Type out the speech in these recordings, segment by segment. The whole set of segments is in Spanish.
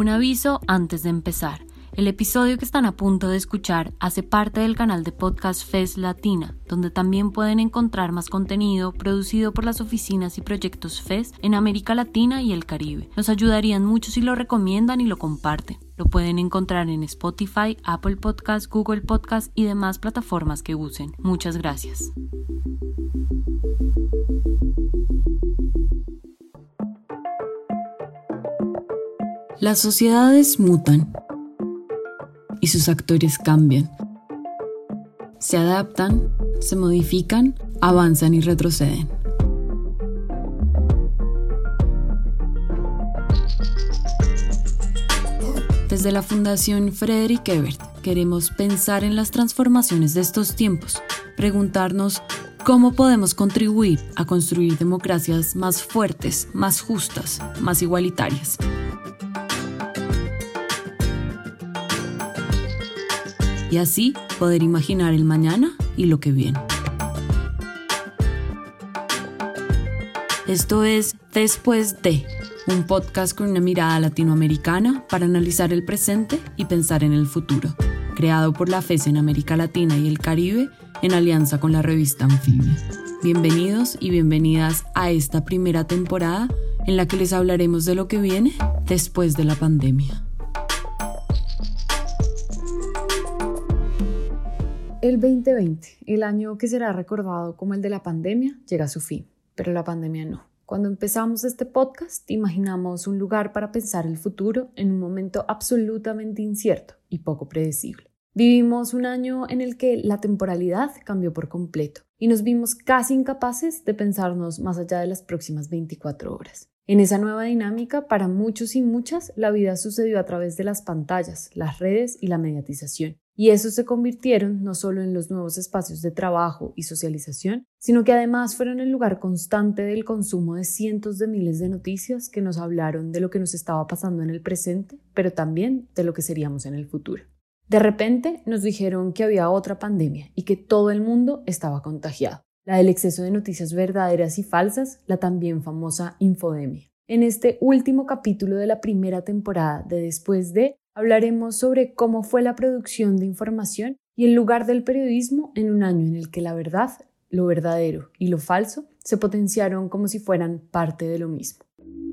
Un aviso antes de empezar. El episodio que están a punto de escuchar hace parte del canal de podcast FES Latina, donde también pueden encontrar más contenido producido por las oficinas y proyectos FES en América Latina y el Caribe. Nos ayudarían mucho si lo recomiendan y lo comparten. Lo pueden encontrar en Spotify, Apple Podcasts, Google Podcasts y demás plataformas que usen. Muchas gracias. Las sociedades mutan y sus actores cambian. Se adaptan, se modifican, avanzan y retroceden. Desde la Fundación Frederick Ebert queremos pensar en las transformaciones de estos tiempos, preguntarnos cómo podemos contribuir a construir democracias más fuertes, más justas, más igualitarias. Y así poder imaginar el mañana y lo que viene. Esto es Después de, un podcast con una mirada latinoamericana para analizar el presente y pensar en el futuro, creado por la FES en América Latina y el Caribe en alianza con la revista Anfibia. Bienvenidos y bienvenidas a esta primera temporada en la que les hablaremos de lo que viene después de la pandemia. El 2020, el año que será recordado como el de la pandemia, llega a su fin, pero la pandemia no. Cuando empezamos este podcast, imaginamos un lugar para pensar el futuro en un momento absolutamente incierto y poco predecible. Vivimos un año en el que la temporalidad cambió por completo y nos vimos casi incapaces de pensarnos más allá de las próximas 24 horas. En esa nueva dinámica, para muchos y muchas, la vida sucedió a través de las pantallas, las redes y la mediatización. Y esos se convirtieron no solo en los nuevos espacios de trabajo y socialización, sino que además fueron el lugar constante del consumo de cientos de miles de noticias que nos hablaron de lo que nos estaba pasando en el presente, pero también de lo que seríamos en el futuro. De repente nos dijeron que había otra pandemia y que todo el mundo estaba contagiado. La del exceso de noticias verdaderas y falsas, la también famosa infodemia. En este último capítulo de la primera temporada de Después de, hablaremos sobre cómo fue la producción de información y el lugar del periodismo en un año en el que la verdad, lo verdadero y lo falso se potenciaron como si fueran parte de lo mismo.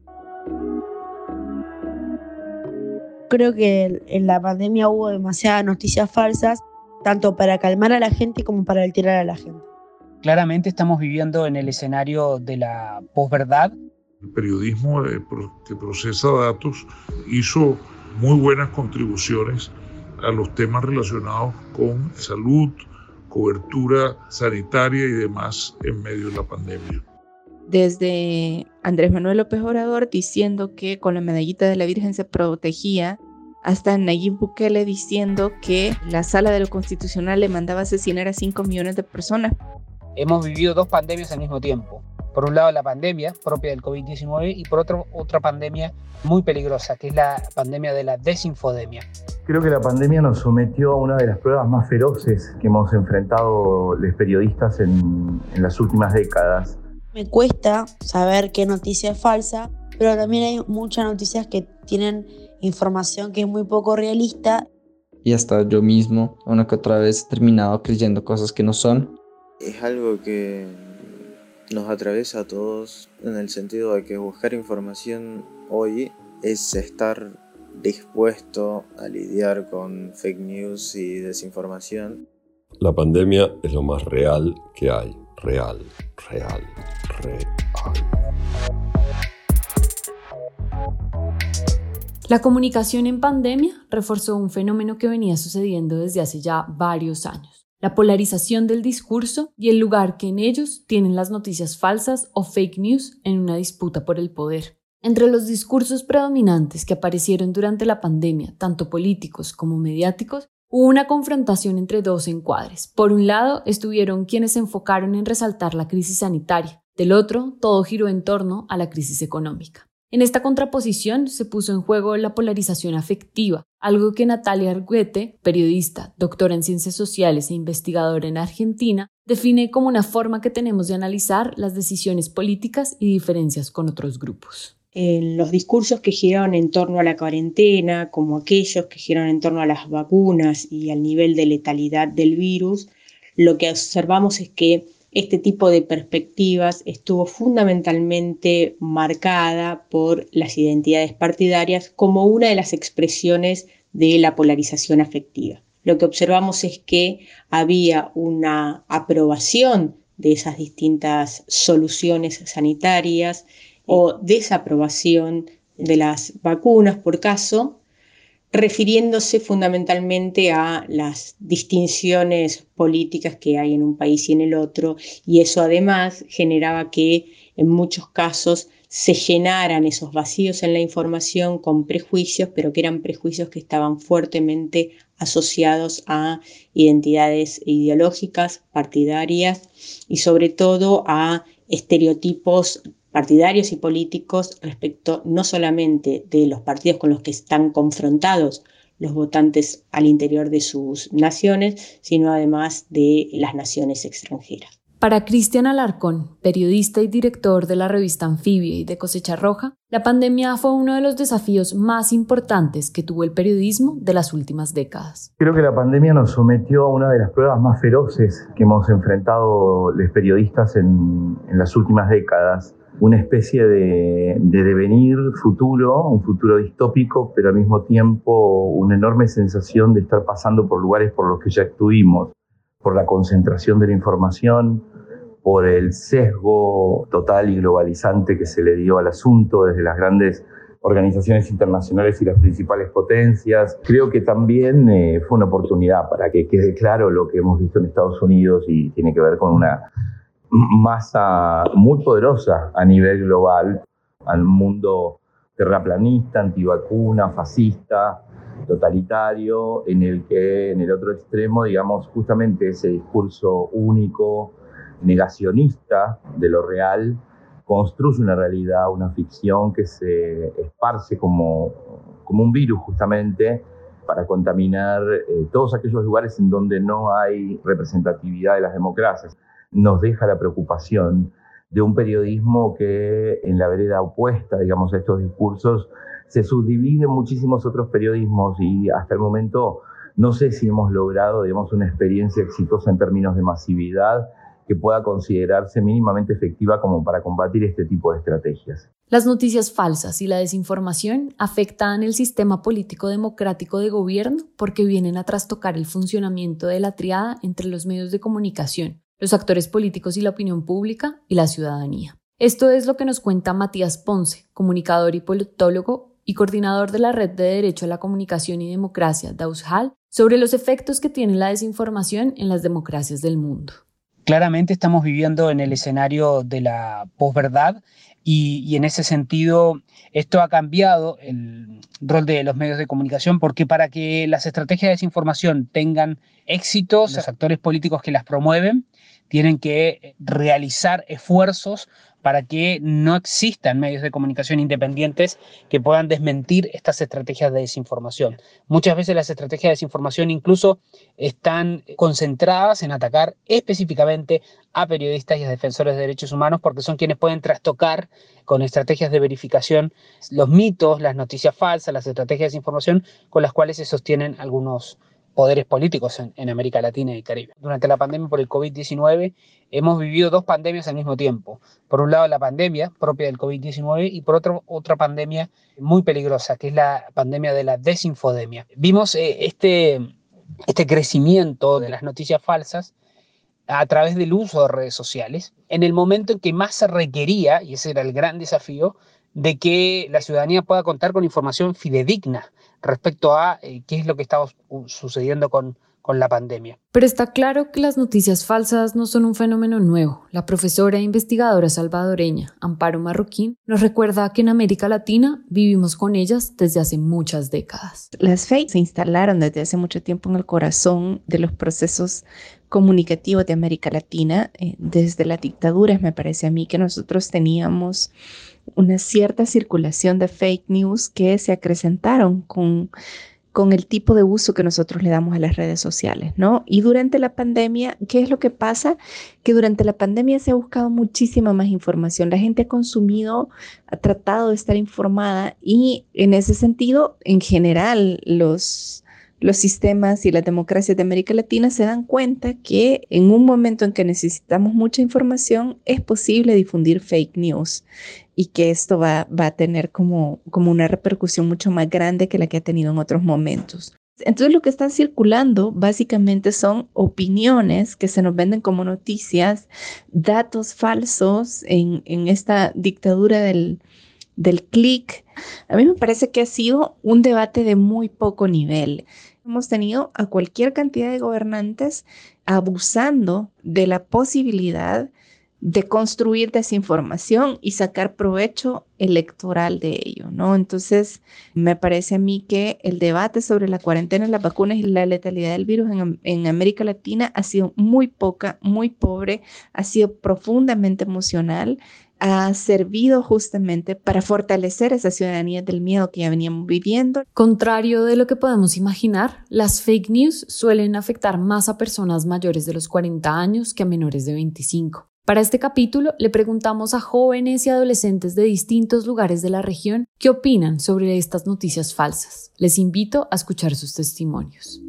Creo que en la pandemia hubo demasiadas noticias falsas, tanto para calmar a la gente como para alterar a la gente. Claramente estamos viviendo en el escenario de la posverdad. El periodismo que procesa datos hizo muy buenas contribuciones a los temas relacionados con salud, cobertura sanitaria y demás en medio de la pandemia. Desde Andrés Manuel López Obrador diciendo que con la medallita de la Virgen se protegía, hasta Nayib Bukele diciendo que la Sala de lo Constitucional le mandaba asesinar a 5 millones de personas. Hemos vivido dos pandemias al mismo tiempo. Por un lado la pandemia propia del COVID-19 y por otro otra pandemia muy peligrosa, que es la pandemia de la desinfodemia. Creo que la pandemia nos sometió a una de las pruebas más feroces que hemos enfrentado los periodistas en las últimas décadas. Me cuesta saber qué noticia es falsa, pero también hay muchas noticias que tienen información que es muy poco realista. Y hasta yo mismo, una que otra vez, he terminado creyendo cosas que no son. Es algo que nos atraviesa a todos en el sentido de que buscar información hoy es estar dispuesto a lidiar con fake news y desinformación. La pandemia es lo más real que hay. Real. La comunicación en pandemia reforzó un fenómeno que venía sucediendo desde hace ya varios años: la polarización del discurso y el lugar que en ellos tienen las noticias falsas o fake news en una disputa por el poder. Entre los discursos predominantes que aparecieron durante la pandemia, tanto políticos como mediáticos, hubo una confrontación entre dos encuadres. Por un lado, estuvieron quienes se enfocaron en resaltar la crisis sanitaria. Del otro, todo giró en torno a la crisis económica. En esta contraposición se puso en juego la polarización afectiva, algo que Natalia Arguete, periodista, doctora en ciencias sociales e investigadora en Argentina, define como una forma que tenemos de analizar las decisiones políticas y diferencias con otros grupos. Los discursos que giraron en torno a la cuarentena, como aquellos que giraron en torno a las vacunas y al nivel de letalidad del virus, lo que observamos es que este tipo de perspectivas estuvo fundamentalmente marcada por las identidades partidarias como una de las expresiones de la polarización afectiva. Lo que observamos es que había una aprobación de esas distintas soluciones sanitarias o desaprobación de las vacunas por caso, refiriéndose fundamentalmente a las distinciones políticas que hay en un país y en el otro, y eso además generaba que en muchos casos se llenaran esos vacíos en la información con prejuicios, pero que eran prejuicios que estaban fuertemente asociados a identidades ideológicas, partidarias y sobre todo a estereotipos partidarios y políticos respecto no solamente de los partidos con los que están confrontados los votantes al interior de sus naciones, sino además de las naciones extranjeras. Para Cristian Alarcón, periodista y director de la revista Anfibia y de Cosecha Roja, la pandemia fue uno de los desafíos más importantes que tuvo el periodismo de las últimas décadas. Creo que la pandemia nos sometió a una de las pruebas más feroces que hemos enfrentado los periodistas en las últimas décadas. Una especie de devenir futuro, un futuro distópico, pero al mismo tiempo una enorme sensación de estar pasando por lugares por los que ya estuvimos, por la concentración de la información, por el sesgo total y globalizante que se le dio al asunto desde las grandes organizaciones internacionales y las principales potencias. Creo que también fue una oportunidad para que quede claro lo que hemos visto en Estados Unidos y tiene que ver con una masa muy poderosa a nivel global, al mundo terraplanista, antivacuna, fascista, totalitario, en el que en el otro extremo, digamos, justamente ese discurso único, negacionista de lo real, construye una realidad, una ficción que se esparce como un virus justamente para contaminar todos aquellos lugares en donde no hay representatividad de las democracias. Nos deja la preocupación de un periodismo que en la vereda opuesta, digamos, a estos discursos, se subdivide en muchísimos otros periodismos y hasta el momento no sé si hemos logrado, digamos, una experiencia exitosa en términos de masividad que pueda considerarse mínimamente efectiva como para combatir este tipo de estrategias. Las noticias falsas y la desinformación afectan el sistema político democrático de gobierno porque vienen a trastocar el funcionamiento de la triada entre los medios de comunicación, los actores políticos y la opinión pública y la ciudadanía. Esto es lo que nos cuenta Matías Ponce, comunicador y politólogo y coordinador de la Red de Derecho a la Comunicación y Democracia, DAUSHAL, sobre los efectos que tiene la desinformación en las democracias del mundo. Claramente estamos viviendo en el escenario de la posverdad y en ese sentido esto ha cambiado el rol de los medios de comunicación porque para que las estrategias de desinformación tengan éxitos, los actores políticos que las promueven tienen que realizar esfuerzos para que no existan medios de comunicación independientes que puedan desmentir estas estrategias de desinformación. Muchas veces las estrategias de desinformación incluso están concentradas en atacar específicamente a periodistas y a defensores de derechos humanos porque son quienes pueden trastocar con estrategias de verificación los mitos, las noticias falsas, las estrategias de desinformación con las cuales se sostienen algunos poderes políticos en América Latina y Caribe. Durante la pandemia por el COVID-19 hemos vivido dos pandemias al mismo tiempo. Por un lado la pandemia propia del COVID-19 y por otro otra pandemia muy peligrosa, que es la pandemia de la desinfodemia. Vimos este crecimiento de las noticias falsas a través del uso de redes sociales, en el momento en que más se requería, y ese era el gran desafío, de que la ciudadanía pueda contar con información fidedigna respecto a qué es lo que está sucediendo con la pandemia. Pero está claro que las noticias falsas no son un fenómeno nuevo. La profesora e investigadora salvadoreña Amparo Marroquín nos recuerda que en América Latina vivimos con ellas desde hace muchas décadas. Las fake se instalaron desde hace mucho tiempo en el corazón de los procesos comunicativos de América Latina. Desde la dictadura, me parece a mí que nosotros teníamos una cierta circulación de fake news que se acrecentaron con con el tipo de uso que nosotros le damos a las redes sociales, ¿no? Y durante la pandemia, ¿qué es lo que pasa? Que durante la pandemia se ha buscado muchísima más información. La gente ha tratado de estar informada y en ese sentido, en general, los sistemas y las democracias de América Latina se dan cuenta que en un momento en que necesitamos mucha información es posible difundir fake news y que esto va a tener como una repercusión mucho más grande que la que ha tenido en otros momentos. Entonces lo que está circulando básicamente son opiniones que se nos venden como noticias, datos falsos en esta dictadura del clic. A mí me parece que ha sido un debate de muy poco nivel. Hemos tenido a cualquier cantidad de gobernantes abusando de la posibilidad de construir desinformación y sacar provecho electoral de ello, ¿no? Entonces, me parece a mí que el debate sobre la cuarentena, las vacunas y la letalidad del virus en América Latina ha sido muy poca, muy pobre, ha sido profundamente emocional, ha servido justamente para fortalecer esa ciudadanía del miedo que ya veníamos viviendo. Contrario de lo que podemos imaginar, las fake news suelen afectar más a personas mayores de los 40 años que a menores de 25. Para este capítulo le preguntamos a jóvenes y adolescentes de distintos lugares de la región qué opinan sobre estas noticias falsas. Les invito a escuchar sus testimonios.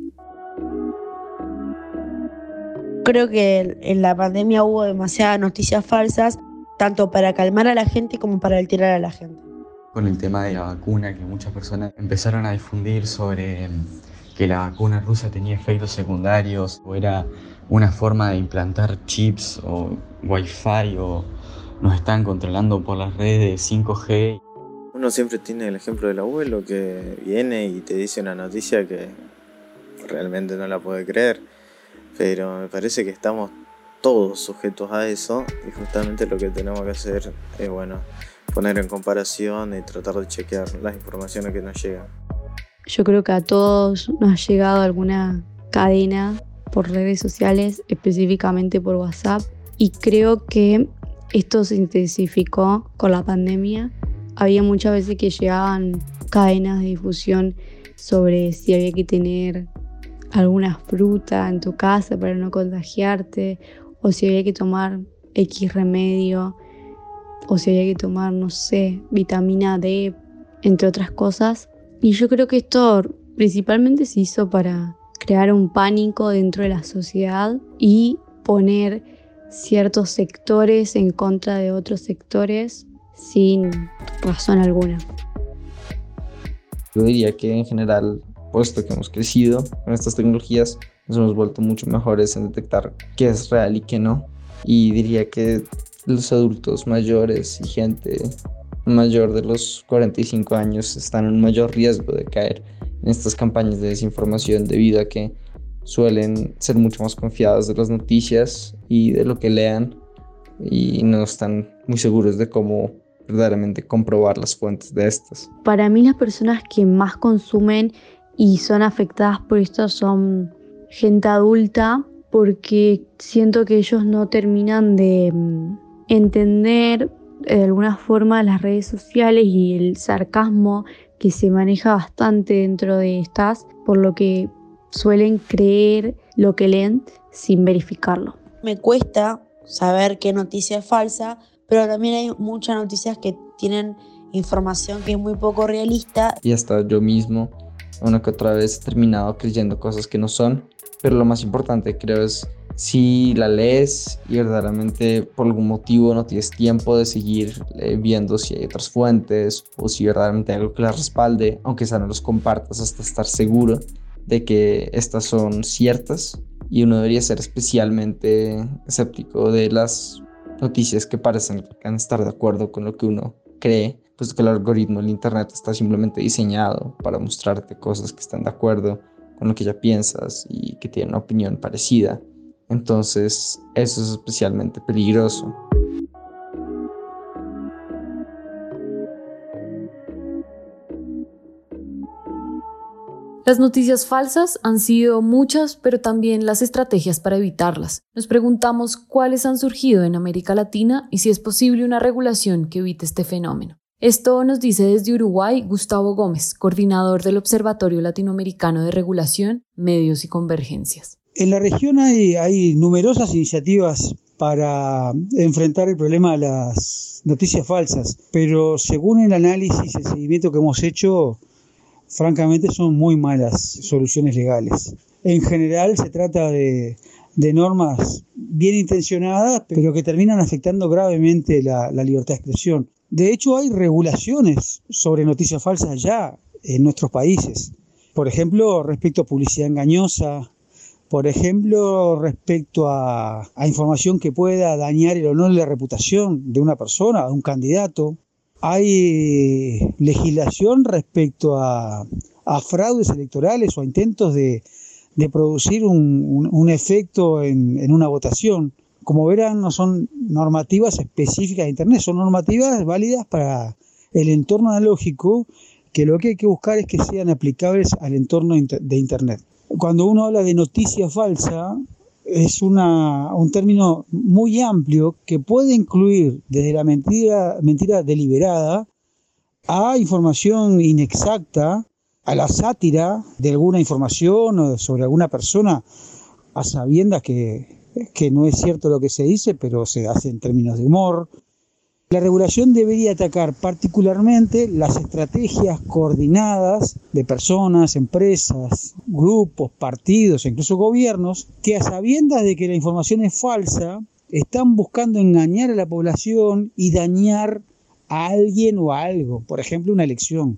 Creo que en la pandemia hubo demasiadas noticias falsas, tanto para calmar a la gente como para alterar a la gente. Con el tema de la vacuna, que muchas personas empezaron a difundir sobre que la vacuna rusa tenía efectos secundarios o era una forma de implantar chips o wifi o nos están controlando por las redes 5G. Uno siempre tiene el ejemplo del abuelo que viene y te dice una noticia que realmente no la puede creer, pero me parece que estamos todos sujetos a eso y justamente lo que tenemos que hacer es poner en comparación y tratar de chequear las informaciones que nos llegan. Yo creo que a todos nos ha llegado alguna cadena por redes sociales, específicamente por WhatsApp, y creo que esto se intensificó con la pandemia. Había muchas veces que llegaban cadenas de difusión sobre si había que tener alguna fruta en tu casa para no contagiarte, o si había que tomar X remedio, o si había que tomar, no sé, vitamina D, entre otras cosas. Y yo creo que esto principalmente se hizo para crear un pánico dentro de la sociedad y poner ciertos sectores en contra de otros sectores sin razón alguna. Yo diría que en general, puesto que hemos crecido con estas tecnologías, nos hemos vuelto mucho mejores en detectar qué es real y qué no. Y diría que los adultos mayores y gente mayor de los 45 años están en un mayor riesgo de caer en estas campañas de desinformación debido a que suelen ser mucho más confiados de las noticias y de lo que lean y no están muy seguros de cómo verdaderamente comprobar las fuentes de estas. Para mí las personas que más consumen y son afectadas por esto son gente adulta, porque siento que ellos no terminan de entender de alguna forma las redes sociales y el sarcasmo que se maneja bastante dentro de estas, por lo que suelen creer lo que leen sin verificarlo. Me cuesta saber qué noticia es falsa, pero también hay muchas noticias que tienen información que es muy poco realista. Y hasta yo mismo, una que otra vez he terminado creyendo cosas que no son, pero lo más importante creo es si la lees y verdaderamente por algún motivo no tienes tiempo de seguir viendo si hay otras fuentes o si verdaderamente hay algo que las respalde, aunque sea no los compartas hasta estar seguro de que estas son ciertas. Y uno debería ser especialmente escéptico de las noticias que parecen estar de acuerdo con lo que uno cree, puesto que el algoritmo del internet está simplemente diseñado para mostrarte cosas que están de acuerdo con lo que ya piensas y que tienen una opinión parecida. Entonces, eso es especialmente peligroso. Las noticias falsas han sido muchas, pero también las estrategias para evitarlas. Nos preguntamos cuáles han surgido en América Latina y si es posible una regulación que evite este fenómeno. Esto nos dice desde Uruguay Gustavo Gómez, coordinador del Observatorio Latinoamericano de Regulación, Medios y Convergencias. En la región hay numerosas iniciativas para enfrentar el problema de las noticias falsas, pero según el análisis y el seguimiento que hemos hecho, francamente son muy malas soluciones legales. En general se trata de normas bien intencionadas, pero que terminan afectando gravemente la libertad de expresión. De hecho, hay regulaciones sobre noticias falsas ya en nuestros países. Por ejemplo, respecto a publicidad engañosa, por ejemplo, respecto a información que pueda dañar el honor y la reputación de una persona, de un candidato. Hay legislación respecto a fraudes electorales o a intentos de producir un efecto en una votación. Como verán, no son normativas específicas de Internet, son normativas válidas para el entorno analógico, que lo que hay que buscar es que sean aplicables al entorno de Internet. Cuando uno habla de noticia falsa, es un término muy amplio que puede incluir desde la mentira deliberada a información inexacta, a la sátira de alguna información sobre alguna persona, a sabiendas que no es cierto lo que se dice, pero se hace en términos de humor. La regulación debería atacar particularmente las estrategias coordinadas de personas, empresas, grupos, partidos e incluso gobiernos que, a sabiendas de que la información es falsa, están buscando engañar a la población y dañar a alguien o a algo, por ejemplo una elección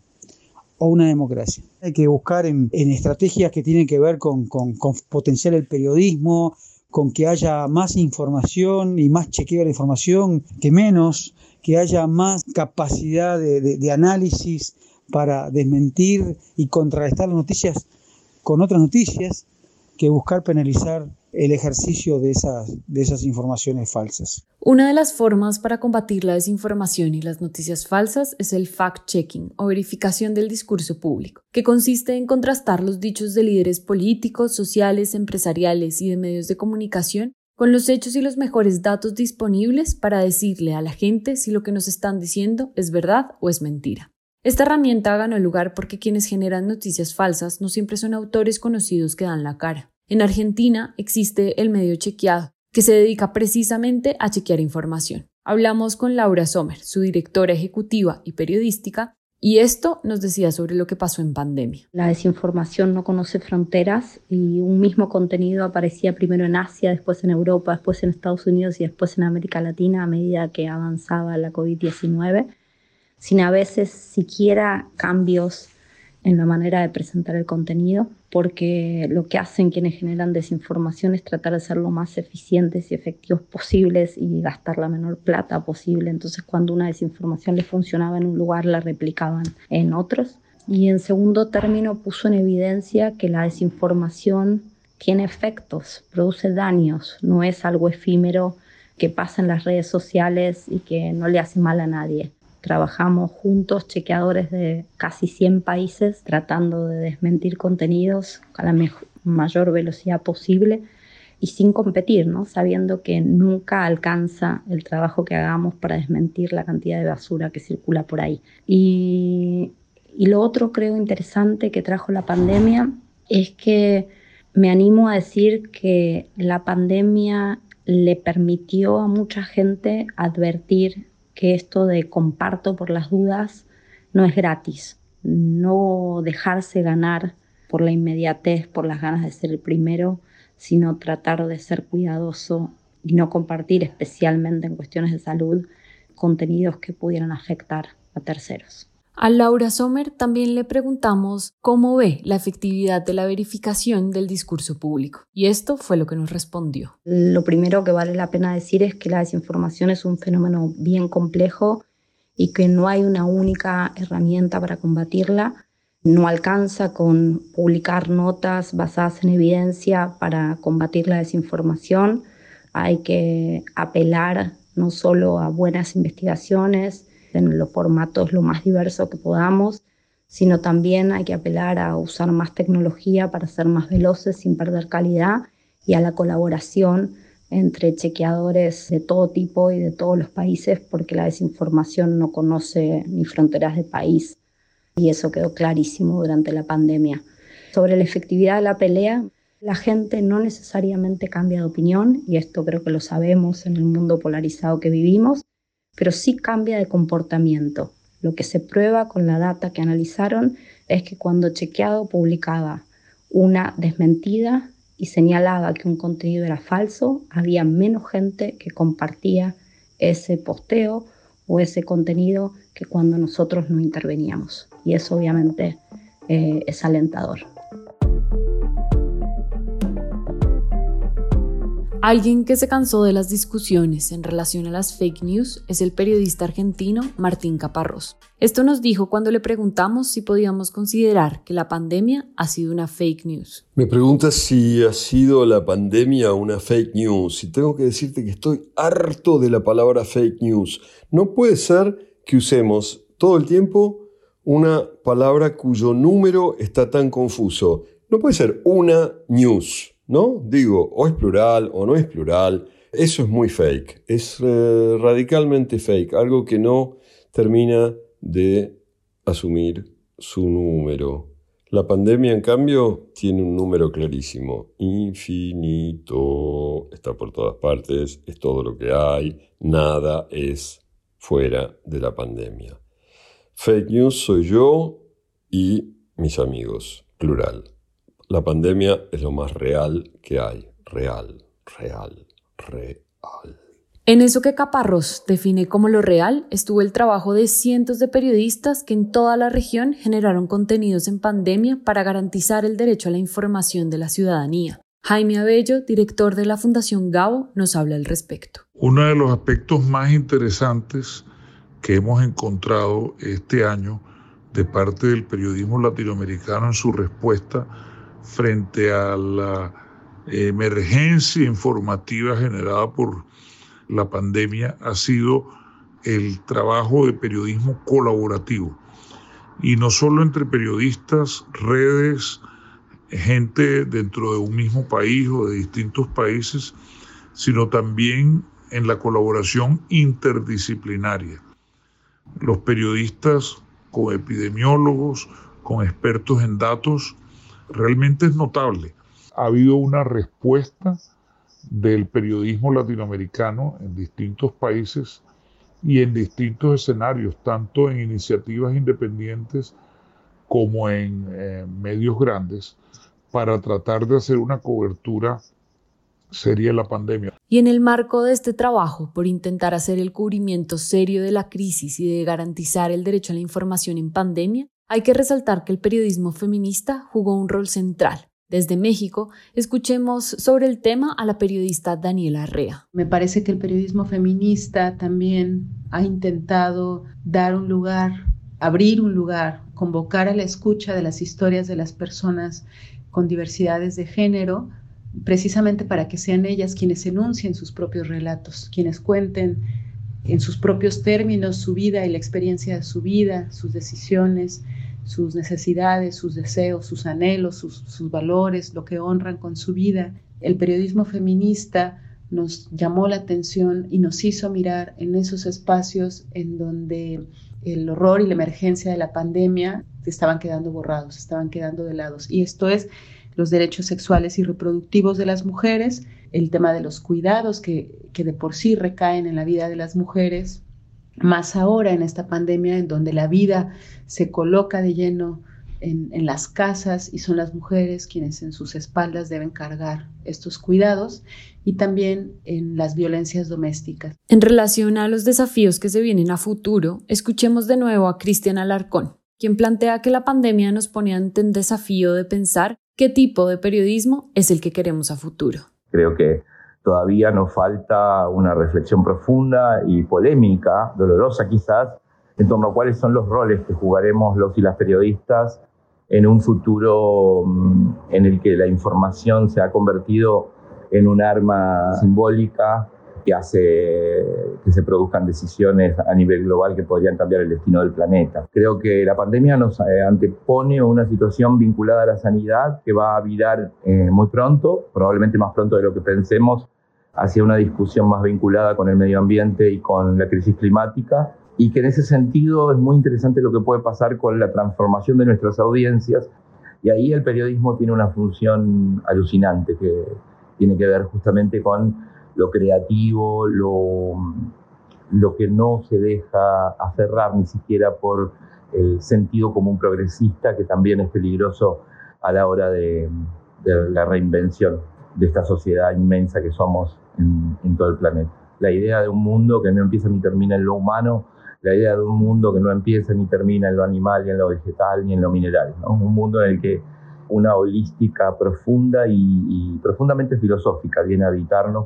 o una democracia. Hay que buscar en estrategias que tienen que ver con potenciar el periodismo, con que haya más información y más chequeo de la información que menos, que haya más capacidad de análisis para desmentir y contrarrestar las noticias con otras noticias, que buscar penalizar el ejercicio de esas informaciones falsas. Una de las formas para combatir la desinformación y las noticias falsas es el fact-checking o verificación del discurso público, que consiste en contrastar los dichos de líderes políticos, sociales, empresariales y de medios de comunicación con los hechos y los mejores datos disponibles para decirle a la gente si lo que nos están diciendo es verdad o es mentira. Esta herramienta ganó lugar porque quienes generan noticias falsas no siempre son autores conocidos que dan la cara. En Argentina existe el Medio Chequeado, que se dedica precisamente a chequear información. Hablamos con Laura Sommer, su directora ejecutiva y periodística, y esto nos decía sobre lo que pasó en pandemia. La desinformación no conoce fronteras y un mismo contenido aparecía primero en Asia, después en Europa, después en Estados Unidos y después en América Latina a medida que avanzaba la COVID-19, sin a veces siquiera cambios en la manera de presentar el contenido, porque lo que hacen quienes generan desinformación es tratar de ser lo más eficientes y efectivos posibles y gastar la menor plata posible. Entonces, cuando una desinformación les funcionaba en un lugar, la replicaban en otros. Y en segundo término, puso en evidencia que la desinformación tiene efectos, produce daños, no es algo efímero que pasa en las redes sociales y que no le hace mal a nadie. Trabajamos juntos, chequeadores de casi 100 países, tratando de desmentir contenidos a la mayor velocidad posible y sin competir, ¿no? Sabiendo que nunca alcanza el trabajo que hagamos para desmentir la cantidad de basura que circula por ahí. Y lo otro, creo, interesante que trajo la pandemia es que me animo a decir que la pandemia le permitió a mucha gente advertir que esto de comparto por las dudas no es gratis. No dejarse ganar por la inmediatez, por las ganas de ser el primero, sino tratar de ser cuidadoso y no compartir, especialmente en cuestiones de salud, contenidos que pudieran afectar a terceros. A Laura Sommer también le preguntamos cómo ve la efectividad de la verificación del discurso público. Y esto fue lo que nos respondió. Lo primero que vale la pena decir es que la desinformación es un fenómeno bien complejo y que no hay una única herramienta para combatirla. No alcanza con publicar notas basadas en evidencia para combatir la desinformación. Hay que apelar no solo a buenas investigaciones, en los formatos lo más diversos que podamos, sino también hay que apelar a usar más tecnología para ser más veloces sin perder calidad y a la colaboración entre chequeadores de todo tipo y de todos los países, porque la desinformación no conoce ni fronteras de país, y eso quedó clarísimo durante la pandemia. Sobre la efectividad de la pelea, la gente no necesariamente cambia de opinión, y esto creo que lo sabemos en el mundo polarizado que vivimos, pero sí cambia de comportamiento. Lo que se prueba con la data que analizaron es que cuando Chequeado publicaba una desmentida y señalaba que un contenido era falso, había menos gente que compartía ese posteo o ese contenido que cuando nosotros no interveníamos. Y eso obviamente es alentador. Alguien que se cansó de las discusiones en relación a las fake news es el periodista argentino Martín Caparrós. Esto nos dijo cuando le preguntamos si podíamos considerar que la pandemia ha sido una fake news. Me preguntas si ha sido la pandemia una fake news y tengo que decirte que estoy harto de la palabra fake news. No puede ser que usemos todo el tiempo una palabra cuyo número está tan confuso. No puede ser una news. ¿No? Digo, o es plural o no es plural. Eso es muy fake. Es radicalmente fake. Algo que no termina de asumir su número. La pandemia, en cambio, tiene un número clarísimo. Infinito. Está por todas partes. Es todo lo que hay. Nada es fuera de la pandemia. Fake news soy yo y mis amigos. Plural. La pandemia es lo más real que hay. Real, real, real. En eso que Caparrós define como lo real estuvo el trabajo de cientos de periodistas que en toda la región generaron contenidos en pandemia para garantizar el derecho a la información de la ciudadanía. Jaime Abello, director de la Fundación Gabo, nos habla al respecto. Uno de los aspectos más interesantes que hemos encontrado este año de parte del periodismo latinoamericano en su respuesta frente a la emergencia informativa generada por la pandemia ha sido el trabajo de periodismo colaborativo. Y no solo entre periodistas, redes, gente dentro de un mismo país o de distintos países, sino también en la colaboración interdisciplinaria. Los periodistas con epidemiólogos, con expertos en datos, realmente es notable. Ha habido una respuesta del periodismo latinoamericano en distintos países y en distintos escenarios, tanto en iniciativas independientes como en medios grandes, para tratar de hacer una cobertura seria de la pandemia. Y en el marco de este trabajo, por intentar hacer el cubrimiento serio de la crisis y de garantizar el derecho a la información en pandemia, hay que resaltar que el periodismo feminista jugó un rol central. Desde México, escuchemos sobre el tema a la periodista Daniela Arrea. Me parece que el periodismo feminista también ha intentado dar un lugar, abrir un lugar, convocar a la escucha de las historias de las personas con diversidades de género, precisamente para que sean ellas quienes enuncien sus propios relatos, quienes cuenten en sus propios términos su vida y la experiencia de su vida, sus decisiones, sus necesidades, sus deseos, sus anhelos, sus valores, lo que honran con su vida. El periodismo feminista nos llamó la atención y nos hizo mirar en esos espacios en donde el horror y la emergencia de la pandemia estaban quedando borrados, estaban quedando de lado. Y esto es los derechos sexuales y reproductivos de las mujeres, el tema de los cuidados que de por sí recaen en la vida de las mujeres, más ahora en esta pandemia en donde la vida se coloca de lleno en las casas y son las mujeres quienes en sus espaldas deben cargar estos cuidados, y también en las violencias domésticas. En relación a los desafíos que se vienen a futuro, escuchemos de nuevo a Cristian Alarcón, quien plantea que la pandemia nos pone ante un desafío de pensar qué tipo de periodismo es el que queremos a futuro. Creo que todavía nos falta una reflexión profunda y polémica, dolorosa quizás, en torno a cuáles son los roles que jugaremos los y las periodistas en un futuro en el que la información se ha convertido en un arma simbólica que hace que se produzcan decisiones a nivel global que podrían cambiar el destino del planeta. Creo que la pandemia nos antepone una situación vinculada a la sanidad que va a virar muy pronto, probablemente más pronto de lo que pensemos, hacia una discusión más vinculada con el medio ambiente y con la crisis climática, y que en ese sentido es muy interesante lo que puede pasar con la transformación de nuestras audiencias, y ahí el periodismo tiene una función alucinante que tiene que ver justamente con lo creativo, lo que no se deja aferrar ni siquiera por el sentido común progresista, que también es peligroso a la hora de la reinvención de esta sociedad inmensa que somos en todo el planeta. La idea de un mundo que no empieza ni termina en lo humano, la idea de un mundo que no empieza ni termina en lo animal, ni en lo vegetal, ni en lo mineral, ¿no? Un mundo en el que una holística profunda y profundamente filosófica viene a habitarnos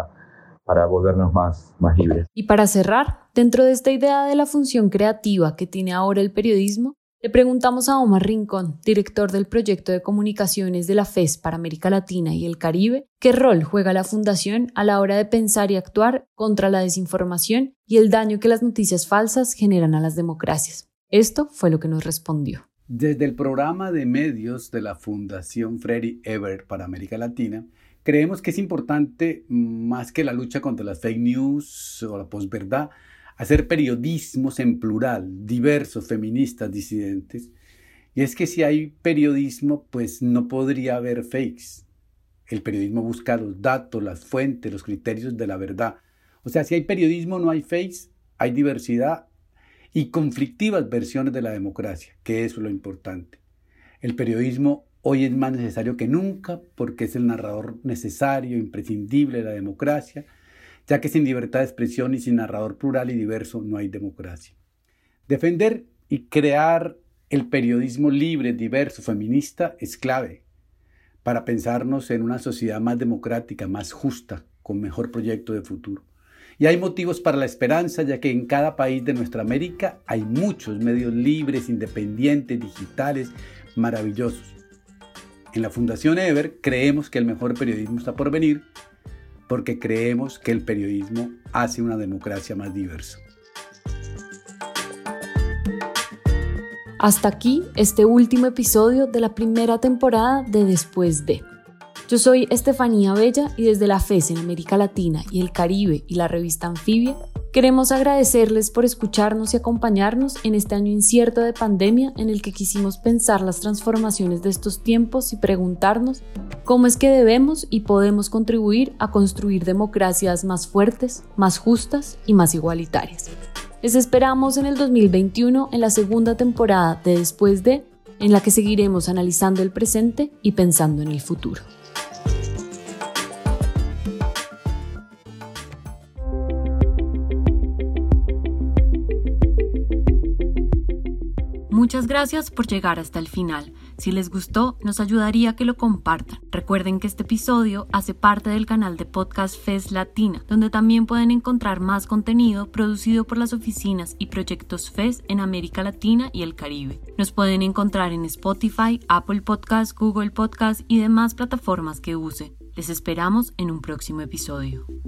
para volvernos más libres. Y para cerrar, dentro de esta idea de la función creativa que tiene ahora el periodismo, le preguntamos a Omar Rincón, director del proyecto de comunicaciones de la FES para América Latina y el Caribe, qué rol juega la Fundación a la hora de pensar y actuar contra la desinformación y el daño que las noticias falsas generan a las democracias. Esto fue lo que nos respondió. Desde el programa de medios de la Fundación Freddie Ebert para América Latina, creemos que es importante, más que la lucha contra las fake news o la posverdad, hacer periodismos en plural, diversos, feministas, disidentes. Y es que si hay periodismo, pues no podría haber fakes. El periodismo busca los datos, las fuentes, los criterios de la verdad. O sea, si hay periodismo, no hay fakes, hay diversidad y conflictivas versiones de la democracia, que eso es lo importante. El periodismo hoy es más necesario que nunca porque es el narrador necesario, imprescindible de la democracia, ya que sin libertad de expresión y sin narrador plural y diverso no hay democracia. Defender y crear el periodismo libre, diverso, feminista es clave para pensarnos en una sociedad más democrática, más justa, con mejor proyecto de futuro. Y hay motivos para la esperanza, ya que en cada país de nuestra América hay muchos medios libres, independientes, digitales, maravillosos. En la Fundación Ebert creemos que el mejor periodismo está por venir, porque creemos que el periodismo hace una democracia más diversa. Hasta aquí este último episodio de la primera temporada de Después de. Yo soy Estefanía Bella y desde la FES en América Latina y el Caribe y la revista Anfibia, queremos agradecerles por escucharnos y acompañarnos en este año incierto de pandemia en el que quisimos pensar las transformaciones de estos tiempos y preguntarnos cómo es que debemos y podemos contribuir a construir democracias más fuertes, más justas y más igualitarias. Les esperamos en el 2021 en la segunda temporada de Después de, en la que seguiremos analizando el presente y pensando en el futuro. Muchas gracias por llegar hasta el final. Si les gustó, nos ayudaría que lo compartan. Recuerden que este episodio hace parte del canal de podcast FES Latina, donde también pueden encontrar más contenido producido por las oficinas y proyectos FES en América Latina y el Caribe. Nos pueden encontrar en Spotify, Apple Podcasts, Google Podcasts y demás plataformas que use. Les esperamos en un próximo episodio.